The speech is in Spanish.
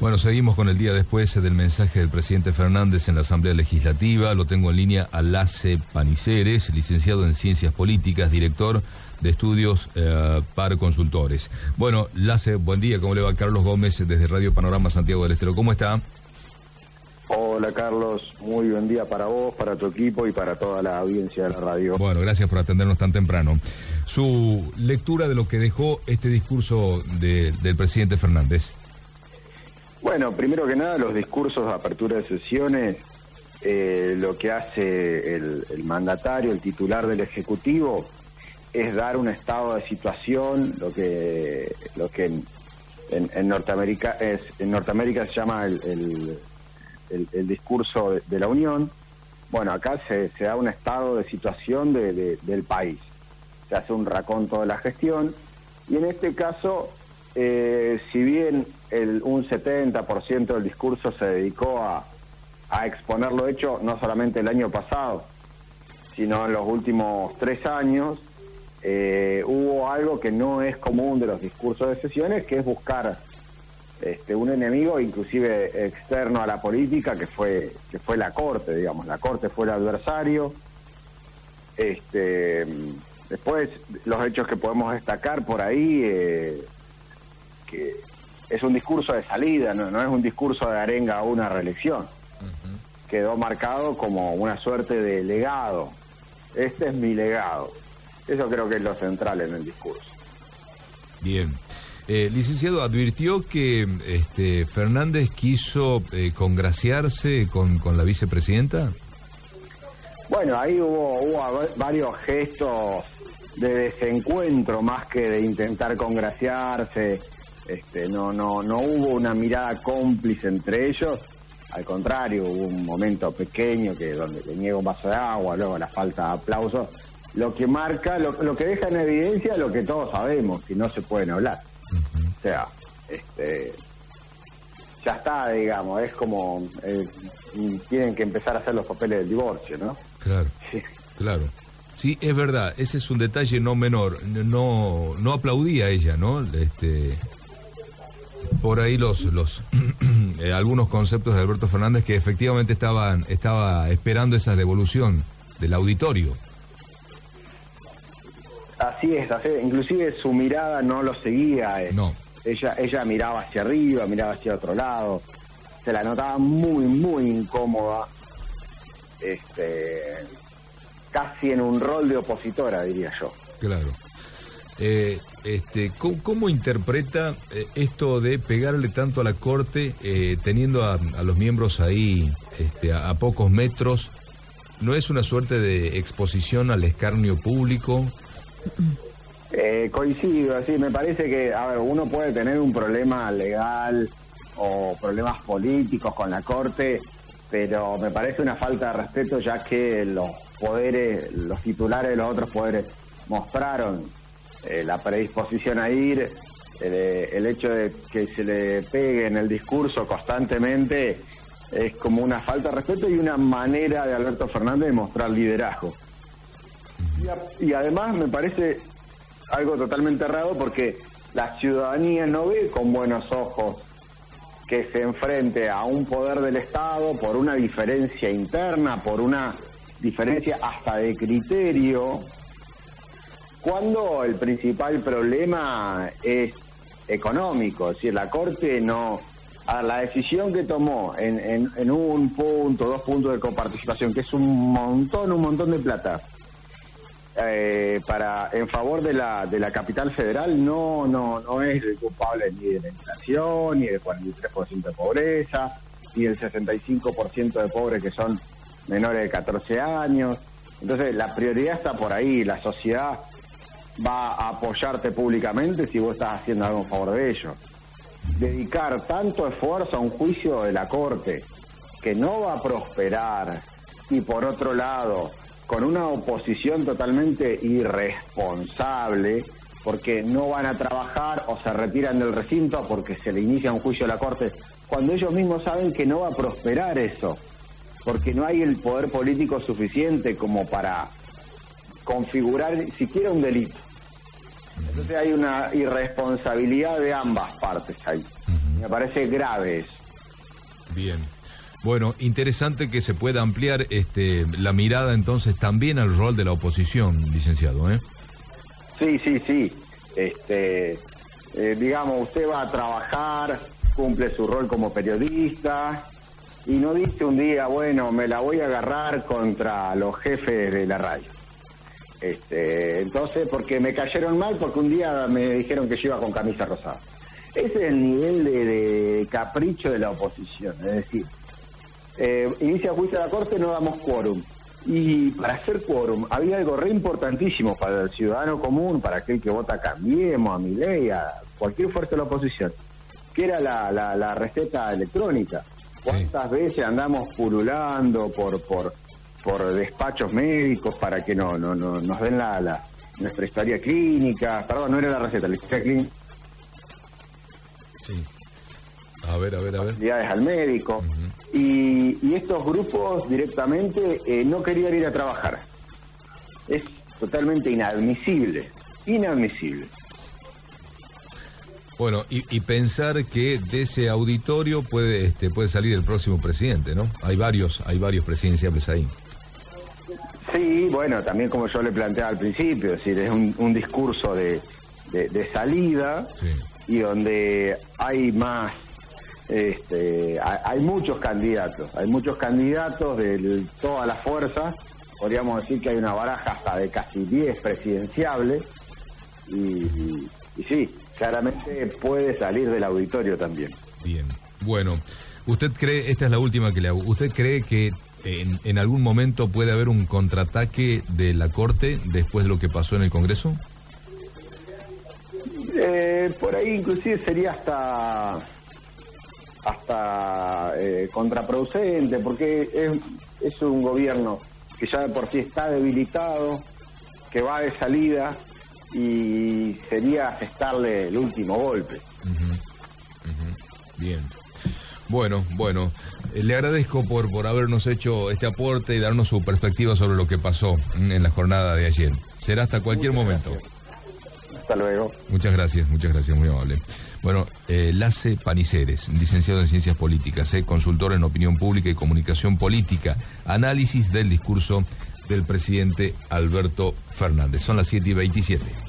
Bueno, seguimos con el día después del mensaje del presidente Fernández en la Asamblea Legislativa. Lo tengo en línea a Lasse Paniceres, licenciado en Ciencias Políticas, director de estudios PAR Consultores. Bueno, Lasse, buen día. ¿Cómo le va? Carlos Gómez desde Radio Panorama Santiago del Estero. ¿Cómo está? Hola Carlos, muy buen día para vos, para tu equipo y para toda la audiencia de la radio. Bueno, gracias por atendernos tan temprano. Su lectura de lo que dejó este discurso del presidente Fernández. Bueno, primero que nada, los discursos de apertura de sesiones, lo que hace el mandatario, el titular del Ejecutivo, es dar un estado de situación, lo que en Norteamérica se llama el discurso de la Unión. Bueno, acá se da un estado de situación del país. Se hace un raconto de la gestión y en este caso, si bien un 70% del discurso se dedicó a exponer lo hecho no solamente el año pasado, sino en los últimos 3 años, hubo algo que no es común de los discursos de sesiones, que es buscar un enemigo inclusive externo a la política, que fue la Corte, digamos. La Corte fue el adversario. Después, los hechos que podemos destacar por ahí, que es un discurso de salida, no es un discurso de arenga a una reelección. Uh-huh. Quedó marcado como una suerte de legado. Este es mi legado. Eso creo que es lo central en el discurso. Bien. Licenciado, advirtió que Fernández quiso congraciarse con la vicepresidenta. Bueno, ahí hubo varios gestos de desencuentro más que de intentar congraciarse. No hubo una mirada cómplice entre ellos. Al contrario, hubo un momento pequeño donde le niega un vaso de agua, luego la falta de aplausos, lo que marca, lo que deja en evidencia lo que todos sabemos, que no se pueden hablar. Uh-huh. O sea, ya está, digamos, es como tienen que empezar a hacer los papeles del divorcio, ¿no? Claro, sí. Claro. Sí, es verdad, ese es un detalle no menor. No aplaudía ella, ¿no? Por ahí algunos conceptos de Alberto Fernández que efectivamente estaba esperando esa devolución del auditorio. Así es, inclusive su mirada no lo seguía. No. Ella miraba hacia arriba, miraba hacia otro lado, se la notaba muy, muy incómoda, casi en un rol de opositora, diría yo. Claro. ¿Cómo interpreta esto de pegarle tanto a la Corte, teniendo a los miembros ahí a pocos metros? ¿No es una suerte de exposición al escarnio público? Coincido, así me parece que, uno puede tener un problema legal o problemas políticos con la Corte, pero me parece una falta de respeto, ya que los titulares de los otros poderes mostraron la predisposición a ir. El hecho de que se le pegue en el discurso constantemente es como una falta de respeto y una manera de Alberto Fernández de mostrar liderazgo. Y además me parece algo totalmente errado, porque la ciudadanía no ve con buenos ojos que se enfrente a un poder del Estado por una diferencia interna, por una diferencia hasta de criterio, cuando el principal problema es económico. Es decir, la Corte la decisión que tomó en 1 punto, 2 puntos de coparticipación, que es un montón de plata, en favor de la capital federal, no es el culpable ni de la inflación, ni del 43% de pobreza, ni del 65% de pobres que son menores de 14 años. Entonces la prioridad está por ahí. La sociedad va a apoyarte públicamente si vos estás haciendo algo en favor de ellos. Dedicar tanto esfuerzo a un juicio de la Corte que no va a prosperar, y por otro lado con una oposición totalmente irresponsable, porque no van a trabajar o se retiran del recinto porque se le inicia un juicio a la Corte, cuando ellos mismos saben que no va a prosperar eso, porque no hay el poder político suficiente como para configurar siquiera un delito. Entonces hay una irresponsabilidad de ambas partes ahí. Me parece grave eso. Bien. Bueno, interesante que se pueda ampliar la mirada entonces también al rol de la oposición, licenciado, ¿eh? Sí. Digamos, usted va a trabajar, cumple su rol como periodista y no dice un día, bueno, me la voy a agarrar contra los jefes de la radio. Entonces, porque me cayeron mal, porque un día me dijeron que yo iba con camisa rosada. Ese es el nivel de capricho de la oposición, es decir, inicia juicio de la Corte, no damos quórum. Y para hacer quórum había algo re importantísimo para el ciudadano común, para aquel que vota a Cambiemos, a Milei, a cualquier fuerza de la oposición, que era la receta electrónica. ¿Cuántas veces andamos pululando por despachos médicos para que nos den nuestra historia clínica? Perdón, no era la receta, la historia clínica. Sí. A ver. Actividades al médico. Uh-huh. Y estos grupos directamente no querían ir a trabajar. Es totalmente inadmisible. Bueno, y pensar que de ese auditorio puede salir el próximo presidente, ¿no? Hay varios presidenciables ahí. Sí, bueno, también como yo le planteaba al principio, es decir, es un discurso de salida, sí, y donde hay más, hay muchos candidatos de todas las fuerzas. Podríamos decir que hay una baraja hasta de casi 10 presidenciables, y sí, claramente puede salir del auditorio también. Bien, bueno, ¿usted cree, esta es la última que le hago, ¿usted cree que en algún momento puede haber un contraataque de la Corte después de lo que pasó en el Congreso? Por ahí inclusive sería hasta contraproducente, porque es un gobierno que ya de por sí está debilitado, que va de salida, y sería asestarle el último golpe. Bien. Bueno, le agradezco por habernos hecho este aporte y darnos su perspectiva sobre lo que pasó en la jornada de ayer. Será hasta cualquier momento. Hasta luego. Muchas gracias, muy amable. Bueno, Lasse Paniceres, licenciado en Ciencias Políticas, consultor en Opinión Pública y Comunicación Política, análisis del discurso del presidente Alberto Fernández. Son las 7:27.